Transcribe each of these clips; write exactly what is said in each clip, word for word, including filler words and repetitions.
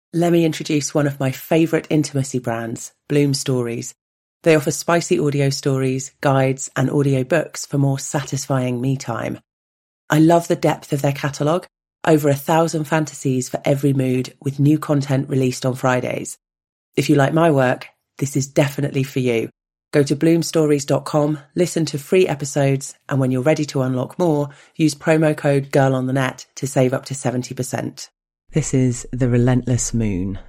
Let me introduce one of my favourite intimacy brands, Bloom Stories. They offer spicy audio stories, guides, and audio books for more satisfying me time. I love the depth of their catalogue, over a thousand fantasies for every mood, with new content released on Fridays. If you like my work, this is definitely for you. Go to bloom stories dot com, listen to free episodes, and when you're ready to unlock more, use promo code GIRLONTHENET to save up to seventy percent. This is The Relentless Moon.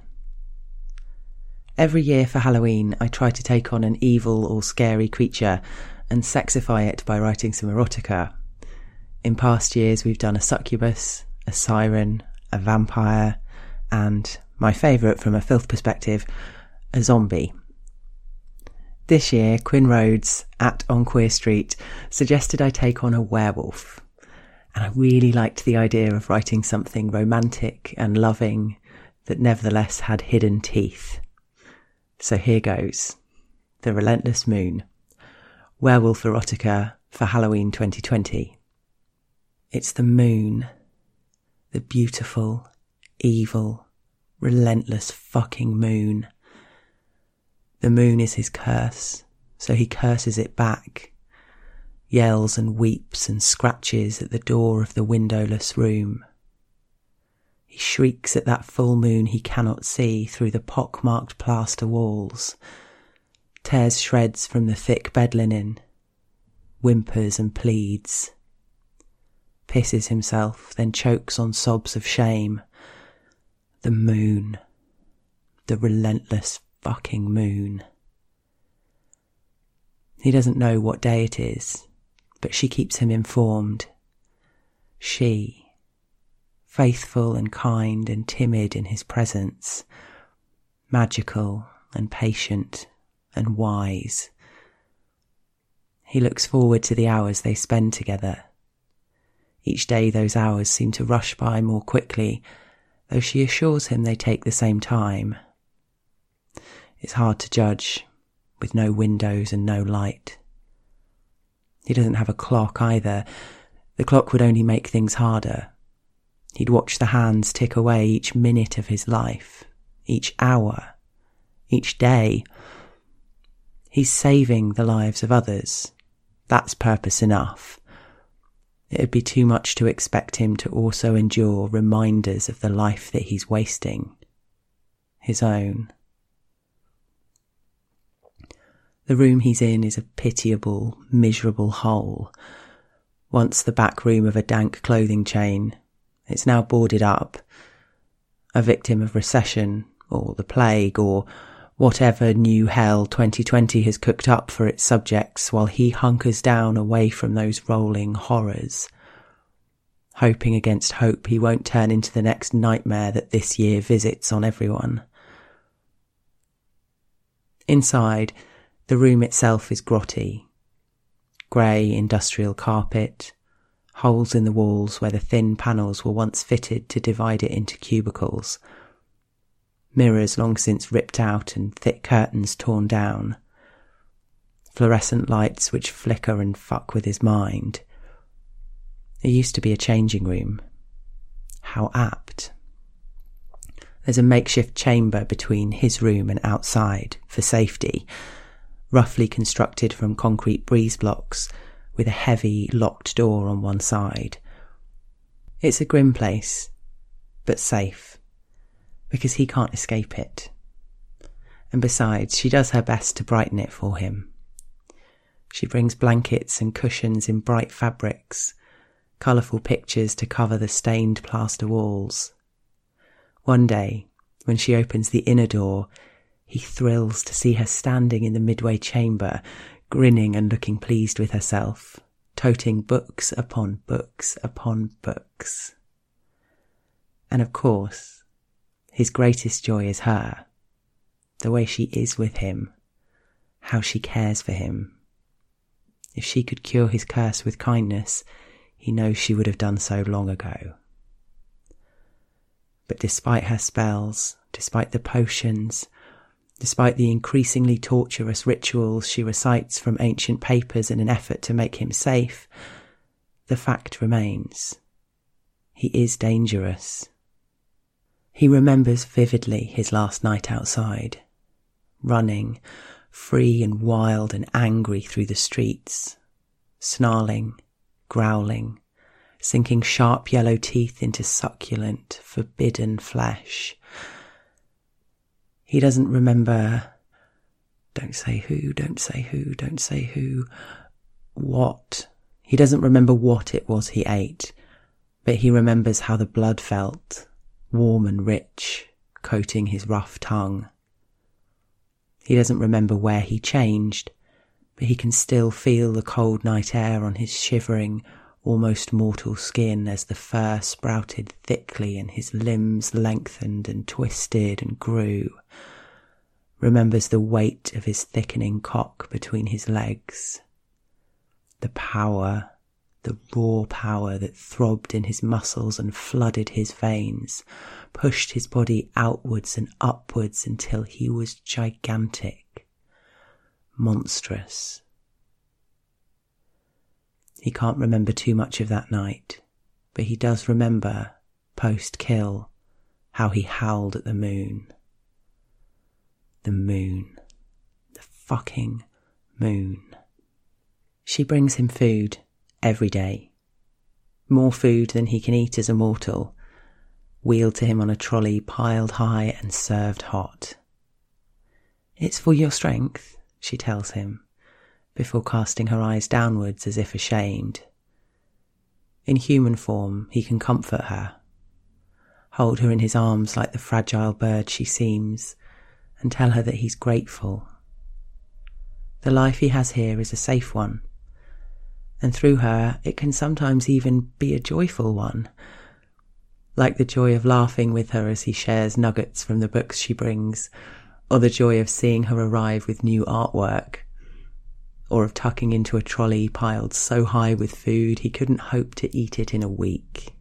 Every year for Halloween, I try to take on an evil or scary creature and sexify it by writing some erotica. In past years, we've done a succubus, a siren, a vampire, and, my favourite from a filth perspective, a zombie. This year, Quinn Rhodes, at On Queer Street, suggested I take on a werewolf. And I really liked the idea of writing something romantic and loving that nevertheless had hidden teeth. So here goes. The Relentless Moon. Werewolf erotica for Halloween twenty twenty. It's the moon. The beautiful, evil, relentless fucking moon. The moon is his curse, so he curses it back. Yells and weeps and scratches at the door of the windowless room. He shrieks at that full moon he cannot see through the pock-marked plaster walls, tears shreds from the thick bed linen, whimpers and pleads, pisses himself, then chokes on sobs of shame. The moon. The relentless fucking moon. He doesn't know what day it is, but she keeps him informed. She, faithful and kind and timid in his presence, magical and patient and wise. He looks forward to the hours they spend together. Each day those hours seem to rush by more quickly, though she assures him they take the same time. It's hard to judge, with no windows and no light. He doesn't have a clock either. The clock would only make things harder. He'd watch the hands tick away each minute of his life, each hour, each day. He's saving the lives of others. That's purpose enough. It'd be too much to expect him to also endure reminders of the life that he's wasting. His own. The room he's in is a pitiable, miserable hole. Once the back room of a dank clothing chain, it's now boarded up. A victim of recession, or the plague, or whatever new hell twenty twenty has cooked up for its subjects, while he hunkers down away from those rolling horrors, hoping against hope he won't turn into the next nightmare that this year visits on everyone. Inside, the room itself is grotty. Grey industrial carpet, holes in the walls where the thin panels were once fitted to divide it into cubicles, mirrors long since ripped out and thick curtains torn down, fluorescent lights which flicker and fuck with his mind. It used to be a changing room. How apt. There's a makeshift chamber between his room and outside, for safety, roughly constructed from concrete breeze blocks, with a heavy, locked door on one side. It's a grim place, but safe, because he can't escape it. And besides, she does her best to brighten it for him. She brings blankets and cushions in bright fabrics, colourful pictures to cover the stained plaster walls. One day, when she opens the inner door, he thrills to see her standing in the midway chamber, grinning and looking pleased with herself, toting books upon books upon books. And of course, his greatest joy is her, the way she is with him, how she cares for him. If she could cure his curse with kindness, he knows she would have done so long ago. But despite her spells, despite the potions, despite the increasingly torturous rituals she recites from ancient papers in an effort to make him safe, the fact remains. He is dangerous. He remembers vividly his last night outside, running, free and wild and angry through the streets, snarling, growling, sinking sharp yellow teeth into succulent, forbidden flesh. He doesn't remember, don't say who, don't say who, don't say who, what. He doesn't remember what it was he ate, but he remembers how the blood felt, warm and rich, coating his rough tongue. He doesn't remember where he changed, but he can still feel the cold night air on his shivering, almost mortal skin as the fur sprouted thickly and his limbs lengthened and twisted and grew. Remembers the weight of his thickening cock between his legs. The power, the raw power that throbbed in his muscles and flooded his veins, pushed his body outwards and upwards until he was gigantic, monstrous. He can't remember too much of that night, but he does remember, post-kill, how he howled at the moon. The moon. The fucking moon. She brings him food every day. More food than he can eat as a mortal, wheeled to him on a trolley piled high and served hot. It's for your strength, she tells him, before casting her eyes downwards as if ashamed. In human form, he can comfort her, hold her in his arms like the fragile bird she seems, and tell her that he's grateful. The life he has here is a safe one, and through her it can sometimes even be a joyful one, like the joy of laughing with her as he shares nuggets from the books she brings, or the joy of seeing her arrive with new artwork, or of tucking into a trolley piled so high with food he couldn't hope to eat it in a week.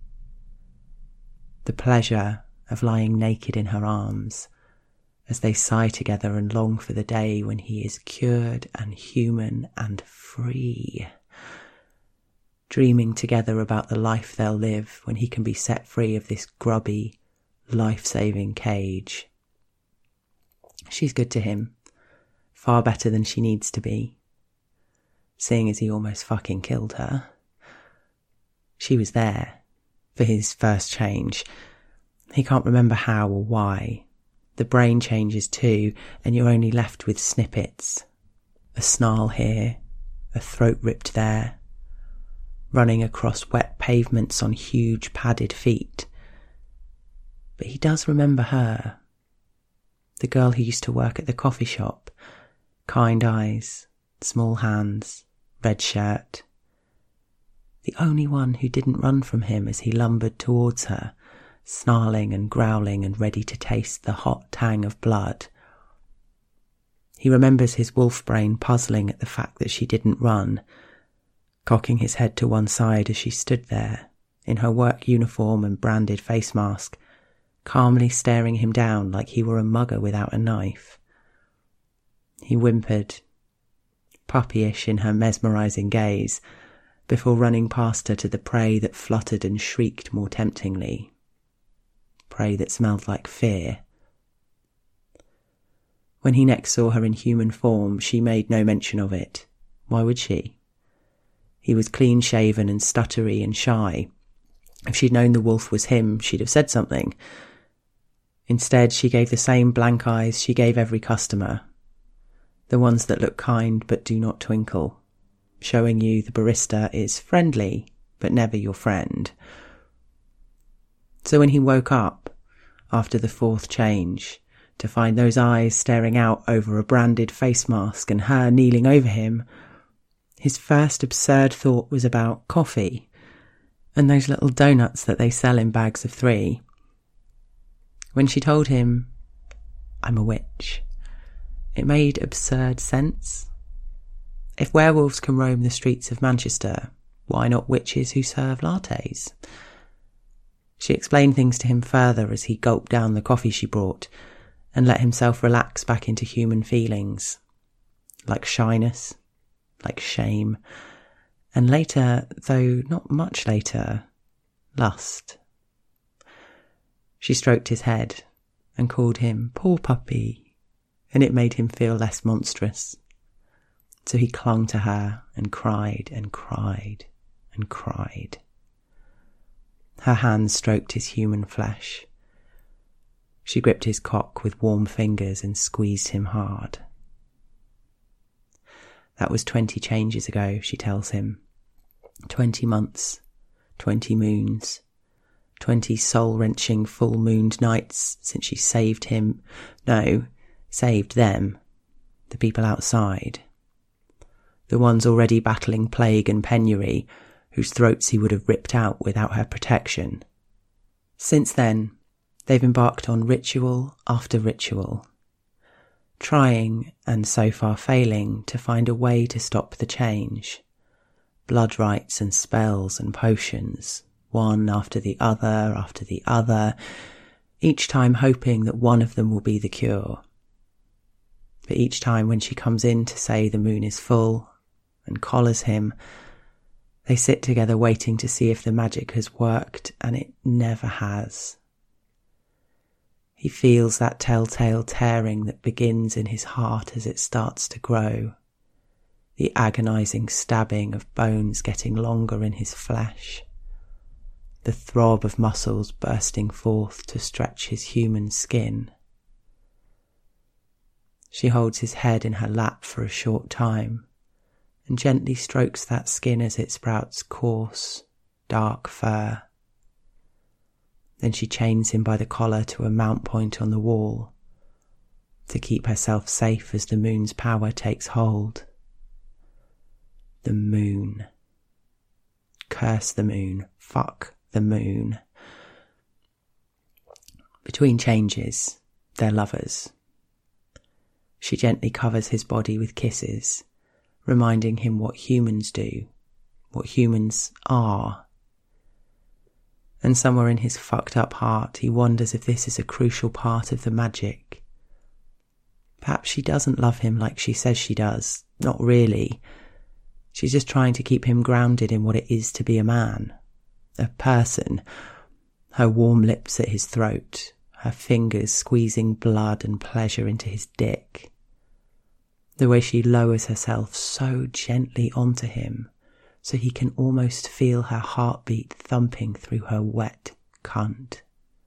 The pleasure of lying naked in her arms, as they sigh together and long for the day when he is cured and human and free, dreaming together about the life they'll live when he can be set free of this grubby, life-saving cage. She's good to him, far better than she needs to be, seeing as he almost fucking killed her. She was there for his first change. He can't remember how or why. The brain changes too, and you're only left with snippets. A snarl here, a throat ripped there, running across wet pavements on huge padded feet. But he does remember her, the girl who used to work at the coffee shop, kind eyes, small hands, red shirt. The only one who didn't run from him as he lumbered towards her, snarling and growling and ready to taste the hot tang of blood. He remembers his wolf brain puzzling at the fact that she didn't run, cocking his head to one side as she stood there, in her work uniform and branded face mask, calmly staring him down like he were a mugger without a knife. He whimpered, puppyish in her mesmerising gaze, before running past her to the prey that fluttered and shrieked more temptingly. Prey that smelled like fear. When he next saw her in human form, she made no mention of it. Why would she? He was clean-shaven and stuttery and shy. If she'd known the wolf was him, she'd have said something. Instead, she gave the same blank eyes she gave every customer. The ones that look kind but do not twinkle, showing you the barista is friendly but never your friend. So when he woke up, after the fourth change, to find those eyes staring out over a branded face mask and her kneeling over him, his first absurd thought was about coffee and those little donuts that they sell in bags of three. When she told him, "I'm a witch," it made absurd sense. If werewolves can roam the streets of Manchester, why not witches who serve lattes? She explained things to him further as he gulped down the coffee she brought and let himself relax back into human feelings, like shyness, like shame, and later, though not much later, lust. She stroked his head and called him poor puppy, and it made him feel less monstrous. So he clung to her and cried and cried and cried. Her hands stroked his human flesh. She gripped his cock with warm fingers and squeezed him hard. That was twenty changes ago, she tells him. Twenty months, twenty moons, twenty soul-wrenching full-mooned nights since she saved him. No, saved them, the people outside. The ones already battling plague and penury, whose throats he would have ripped out without her protection. Since then, they've embarked on ritual after ritual, trying, and so far failing, to find a way to stop the change. Blood rites and spells and potions, one after the other after the other, each time hoping that one of them will be the cure. But each time when she comes in to say the moon is full and collars him, they sit together waiting to see if the magic has worked, and it never has. He feels that telltale tearing that begins in his heart as it starts to grow, the agonising stabbing of bones getting longer in his flesh, the throb of muscles bursting forth to stretch his human skin. She holds his head in her lap for a short time and gently strokes that skin as it sprouts coarse, dark fur. Then she chains him by the collar to a mount point on the wall to keep herself safe as the moon's power takes hold. The moon. Curse the moon. Fuck the moon. Between changes, they're lovers. She gently covers his body with kisses, reminding him what humans do, what humans are. And somewhere in his fucked up heart, he wonders if this is a crucial part of the magic. Perhaps she doesn't love him like she says she does. Not really. She's just trying to keep him grounded in what it is to be a man, a person. Her warm lips at his throat, her fingers squeezing blood and pleasure into his dick. The way she lowers herself so gently onto him, so he can almost feel her heartbeat thumping through her wet cunt.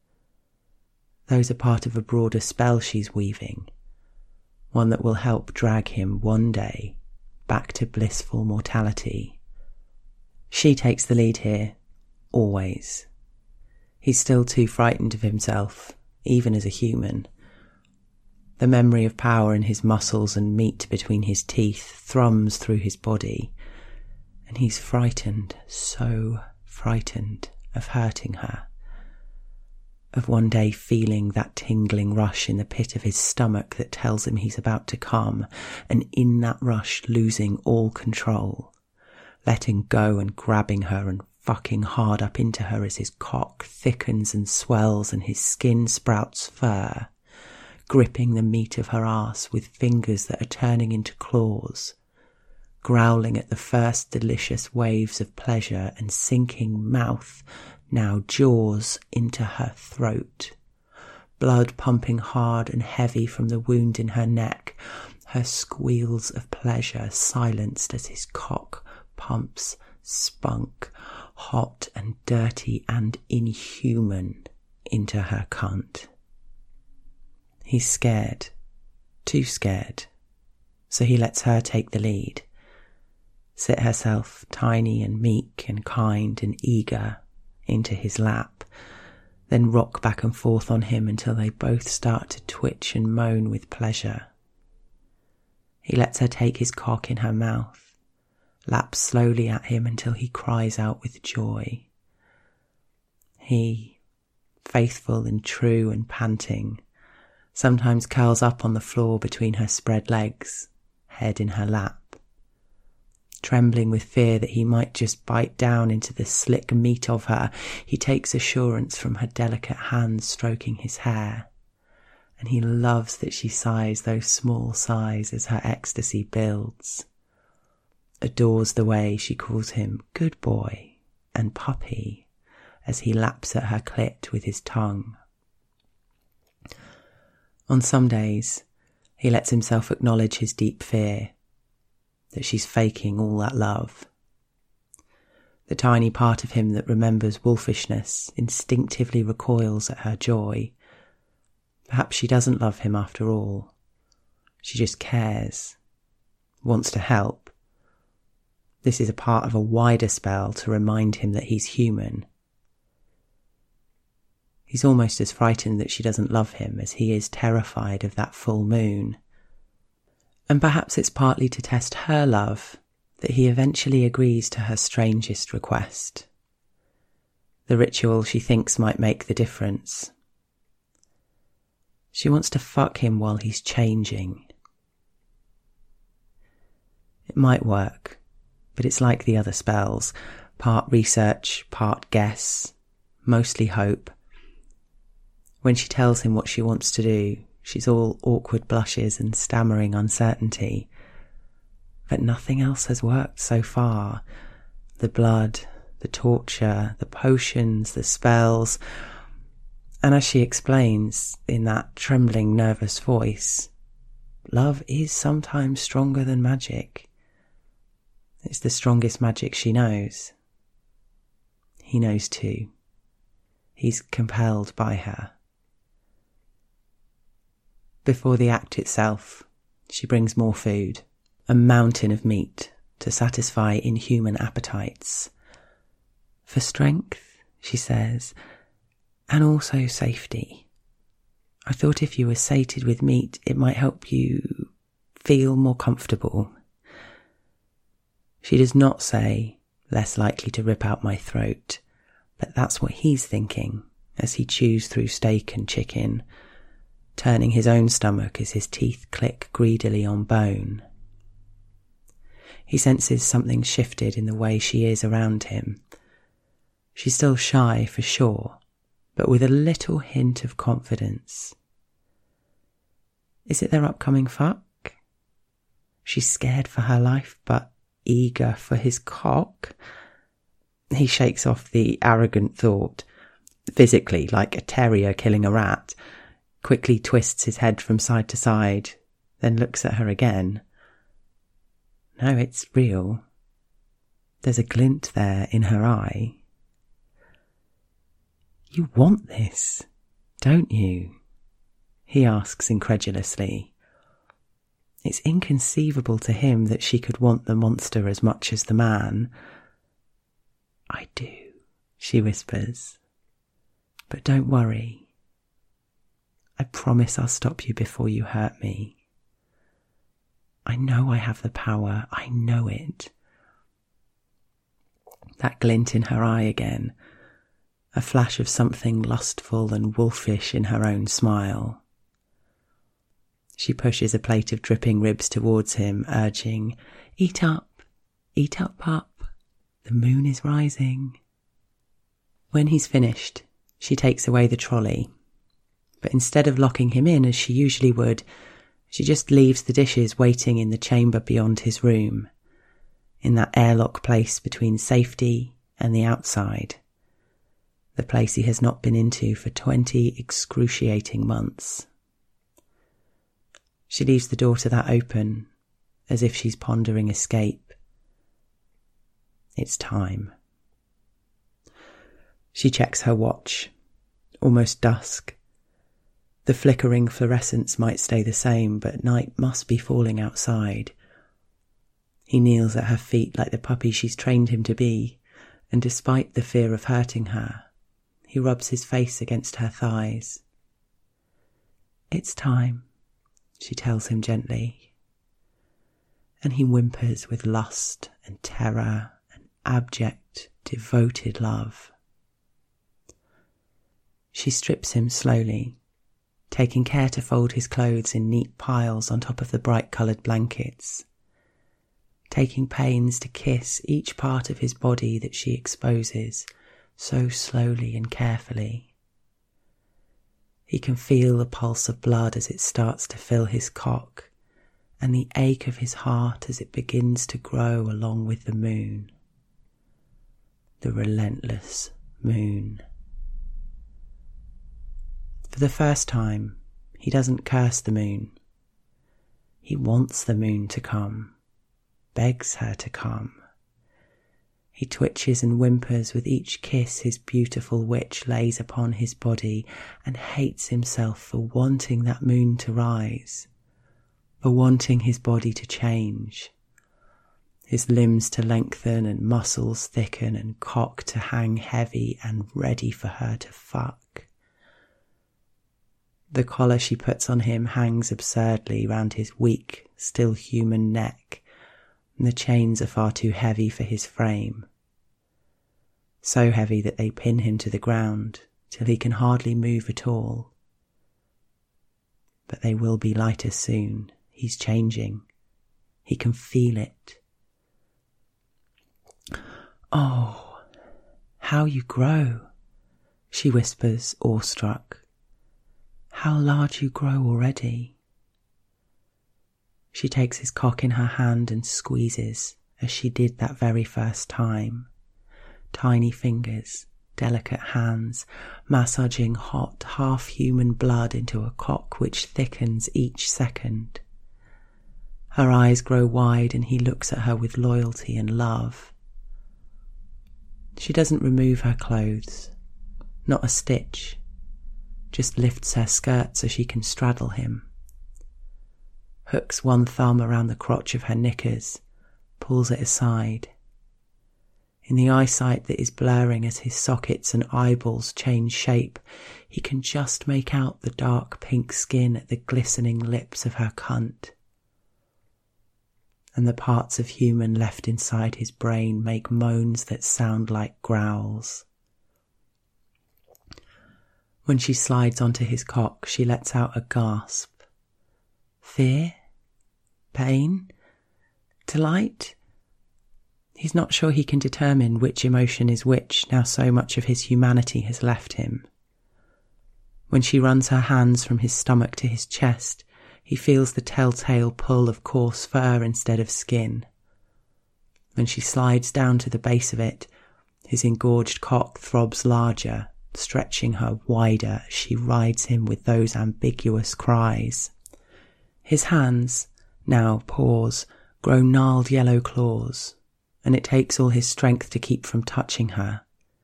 Those are part of a broader spell she's weaving, one that will help drag him one day back to blissful mortality. She takes the lead here, always. He's still too frightened of himself, even as a human. The memory of power in his muscles and meat between his teeth thrums through his body, and he's frightened, so frightened of hurting her, of one day feeling that tingling rush in the pit of his stomach that tells him he's about to come, and in that rush losing all control, letting go and grabbing her and fucking hard up into her as his cock thickens and swells and his skin sprouts fur, gripping the meat of her ass with fingers that are turning into claws, growling at the first delicious waves of pleasure and sinking mouth, now jaws, into her throat, blood pumping hard and heavy from the wound in her neck, her squeals of pleasure silenced as his cock pumps spunk, hot and dirty and inhuman, into her cunt. He's scared, too scared, so he lets her take the lead, sit herself tiny and meek and kind and eager into his lap, then rock back and forth on him until they both start to twitch and moan with pleasure. He lets her take his cock in her mouth, laps slowly at him until he cries out with joy. He, faithful and true and panting, sometimes curls up on the floor between her spread legs, head in her lap. Trembling with fear that he might just bite down into the slick meat of her, he takes assurance from her delicate hands stroking his hair, and he loves that she sighs those small sighs as her ecstasy builds, adores the way she calls him good boy and puppy as he laps at her clit with his tongue, On some days, he lets himself acknowledge his deep fear that she's faking all that love. The tiny part of him that remembers wolfishness instinctively recoils at her joy. Perhaps she doesn't love him after all. She just cares, wants to help. This is a part of a wider spell to remind him that he's human. He's almost as frightened that she doesn't love him as he is terrified of that full moon. And perhaps it's partly to test her love that he eventually agrees to her strangest request. The ritual she thinks might make the difference. She wants to fuck him while he's changing. It might work, but it's like the other spells, part research, part guess, mostly hope. When she tells him what she wants to do, she's all awkward blushes and stammering uncertainty. But nothing else has worked so far. The blood, the torture, the potions, the spells. And as she explains in that trembling, nervous voice, love is sometimes stronger than magic. It's the strongest magic she knows. He knows too. He's compelled by her. Before the act itself, she brings more food, a mountain of meat to satisfy inhuman appetites. For strength, she says, and also safety. I thought if you were sated with meat, it might help you feel more comfortable. She does not say, less likely to rip out my throat, but that's what he's thinking as he chews through steak and chicken, turning his own stomach as his teeth click greedily on bone. He senses something shifted in the way she is around him. She's still shy for sure, but with a little hint of confidence. Is it their upcoming fuck? She's scared for her life, but eager for his cock. He shakes off the arrogant thought, physically like a terrier killing a rat, quickly twists his head from side to side, then looks at her again. No, it's real. There's a glint there in her eye. You want this, don't you? He asks incredulously. It's inconceivable to him that she could want the monster as much as the man. I do, she whispers. But don't worry. I promise I'll stop you before you hurt me. I know I have the power. I know it. That glint in her eye again. A flash of something lustful and wolfish in her own smile. She pushes a plate of dripping ribs towards him, urging, "Eat up, eat up, pup. The moon is rising." When he's finished, she takes away the trolley. But instead of locking him in as she usually would, she just leaves the dishes waiting in the chamber beyond his room, in that airlock place between safety and the outside, the place he has not been into for twenty excruciating months. She leaves the door to that open, as if she's pondering escape. It's time. She checks her watch. Almost dusk. The flickering fluorescence might stay the same, but night must be falling outside. He kneels at her feet like the puppy she's trained him to be, and despite the fear of hurting her, he rubs his face against her thighs. It's time, she tells him gently, and he whimpers with lust and terror and abject, devoted love. She strips him slowly, taking care to fold his clothes in neat piles on top of the bright-coloured blankets, taking pains to kiss each part of his body that she exposes so slowly and carefully. He can feel the pulse of blood as it starts to fill his cock, and the ache of his heart as it begins to grow along with the moon. The relentless moon. For the first time, He doesn't curse the moon. He wants the moon to come, begs her to come. He twitches and whimpers with each kiss his beautiful witch lays upon his body, and hates himself for wanting that moon to rise, for wanting his body to change, his limbs to lengthen and muscles thicken and cock to hang heavy and ready for her to fuck. The collar she puts on him hangs absurdly round his weak, still human neck, and the chains are far too heavy for his frame. So heavy that they pin him to the ground till he can hardly move at all. But they will be lighter soon. He's changing. He can feel it. "Oh, how you grow," she whispers, awestruck. "How large you grow already." She takes his cock in her hand and squeezes, as she did that very first time. Tiny fingers, delicate hands, massaging hot, half-human blood into a cock which thickens each second. Her eyes grow wide and he looks at her with loyalty and love. She doesn't remove her clothes, not a stitch, just lifts her skirt so she can straddle him, hooks one thumb around the crotch of her knickers, pulls it aside. In the eyesight that is blurring as his sockets and eyeballs change shape, he can just make out the dark pink skin at the glistening lips of her cunt. And the parts of human left inside his brain make moans that sound like growls. When she slides onto his cock, she lets out a gasp. Fear? Pain? Delight? He's not sure he can determine which emotion is which now so much of his humanity has left him. When she runs her hands from his stomach to his chest, he feels the telltale pull of coarse fur instead of skin. When she slides down to the base of it, his engorged cock throbs larger, stretching her wider as she rides him with those ambiguous cries. His hands, now paws, grow gnarled yellow claws, and it takes all his strength to keep from touching her.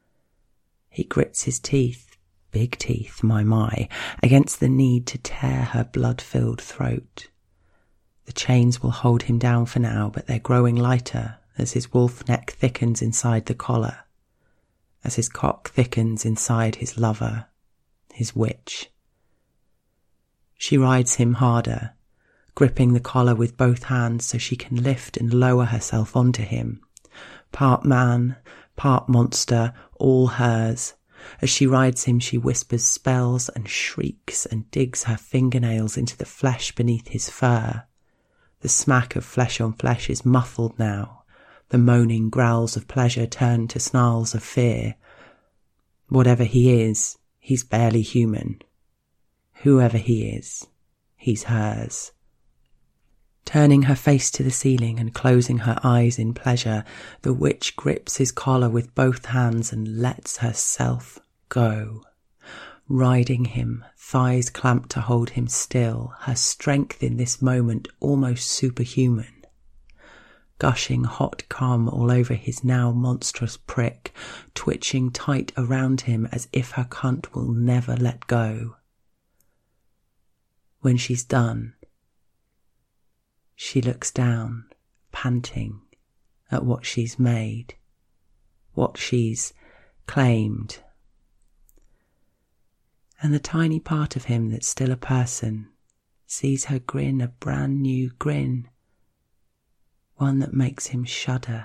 He grits his teeth, big teeth, my my, against the need to tear her blood-filled throat. The chains will hold him down for now, but they're growing lighter as his wolf neck thickens inside the collar, as his cock thickens inside his lover, his witch. She rides him harder, gripping the collar with both hands so she can lift and lower herself onto him. Part man, part monster, all hers. As she rides him, she whispers spells and shrieks and digs her fingernails into the flesh beneath his fur. The smack of flesh on flesh is muffled now. The moaning growls of pleasure turn to snarls of fear. Whatever he is, he's barely human. Whoever he is, he's hers. Turning her face to the ceiling and closing her eyes in pleasure, the witch grips his collar with both hands and lets herself go. Riding him, thighs clamped to hold him still, her strength in this moment almost superhuman. Gushing hot cum all over his now monstrous prick, twitching tight around him as if her cunt will never let go. When she's done, she looks down, panting, at what she's made, what she's claimed. And the tiny part of him that's still a person sees her grin a brand new grin, one that makes him shudder.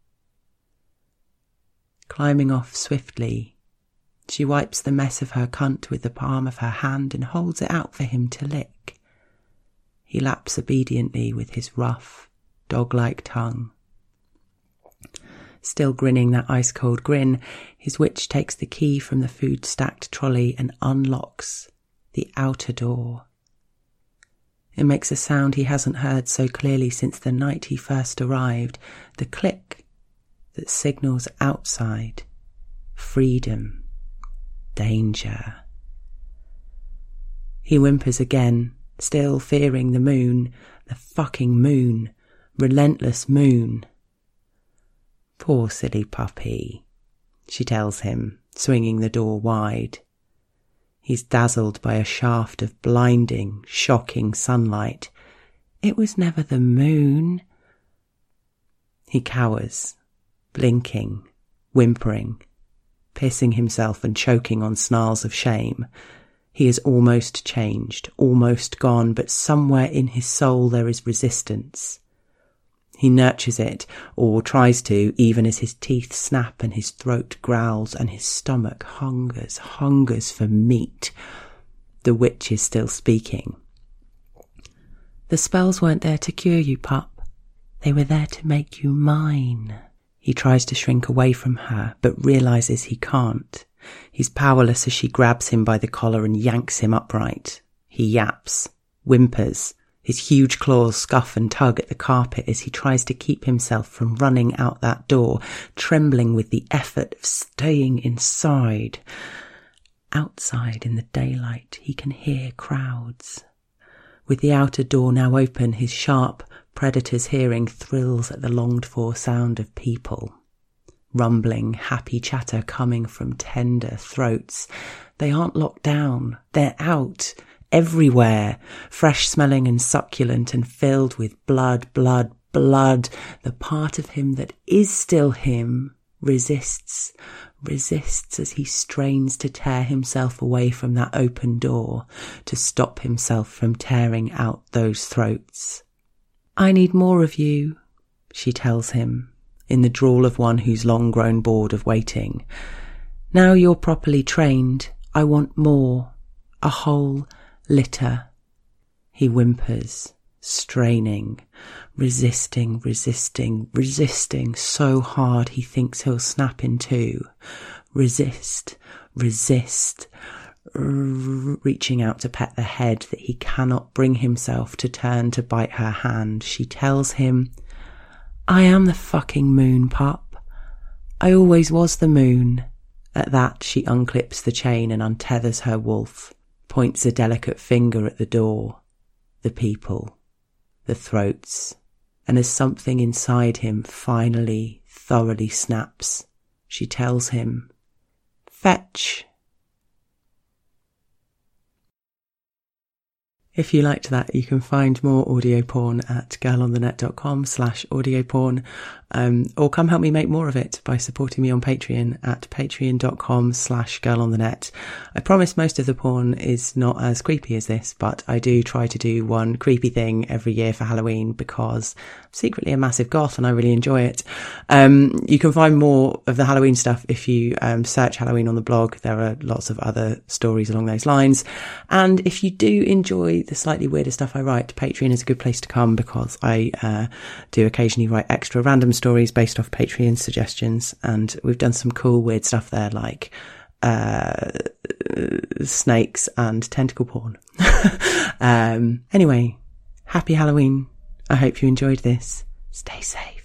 Climbing off swiftly, she wipes the mess of her cunt with the palm of her hand and holds it out for him to lick. He laps obediently with his rough, dog-like tongue. Still grinning that ice-cold grin, his witch takes the key from the food-stacked trolley and unlocks the outer door. It makes a sound he hasn't heard so clearly since the night he first arrived, the click that signals outside, freedom, danger. He whimpers again, still fearing the moon, the fucking moon, relentless moon. Poor silly puppy, she tells him, swinging the door wide. He's dazzled by a shaft of blinding, shocking sunlight. It was never the moon. He cowers, blinking, whimpering, pissing himself and choking on snarls of shame. He is almost changed, almost gone, but somewhere in his soul there is resistance. He nurtures it, or tries to, even as his teeth snap and his throat growls and his stomach hungers, hungers for meat. The witch is still speaking. The spells weren't there to cure you, pup. They were there to make you mine. He tries to shrink away from her, but realises he can't. He's powerless as she grabs him by the collar and yanks him upright. He yaps, whimpers. His huge claws scuff and tug at the carpet as he tries to keep himself from running out that door, trembling with the effort of staying inside. Outside in the daylight, he can hear crowds. With the outer door now open, his sharp predator's hearing thrills at the longed-for sound of people. Rumbling, happy chatter coming from tender throats. They aren't locked down. They're out. Everywhere, fresh-smelling and succulent and filled with blood, blood, blood. The part of him that is still him resists, resists as he strains to tear himself away from that open door, to stop himself from tearing out those throats. I need more of you, she tells him, in the drawl of one who's long grown bored of waiting. Now you're properly trained, I want more, a whole litter. He whimpers, straining, resisting, resisting, resisting so hard he thinks he'll snap in two. Resist, resist, r- reaching out to pet the head that he cannot bring himself to turn to bite her hand. She tells him, I am the fucking moon, pup. I always was the moon. At that, she unclips the chain and untethers her wolf, points a delicate finger at the door, the people, the throats, and as something inside him finally, thoroughly snaps, she tells him, fetch. If you liked that, you can find more audio porn at girlonthenet.com slash audio porn, um, or come help me make more of it by supporting me on Patreon at patreon.com slash girlonthenet. I promise most of the porn is not as creepy as this, but I do try to do one creepy thing every year for Halloween because I'm secretly a massive goth and I really enjoy it. Um, you can find more of the Halloween stuff if you um, search Halloween on the blog. There are lots of other stories along those lines. And if you do enjoy the slightly weirder stuff I write, Patreon is a good place to come because I uh, do occasionally write extra random stories based off Patreon suggestions, and we've done some cool weird stuff there, like uh, snakes and tentacle porn. um, anyway, happy Halloween. I hope you enjoyed this. Stay safe.